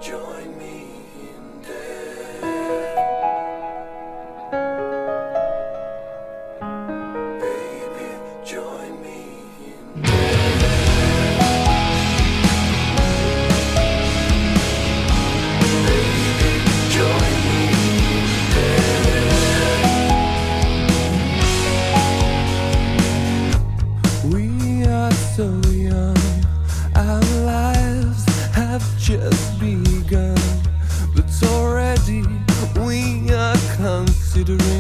join me in death. Baby, join me in death. Baby, join me in death. We are so young, our lives have just begun, but already we are considering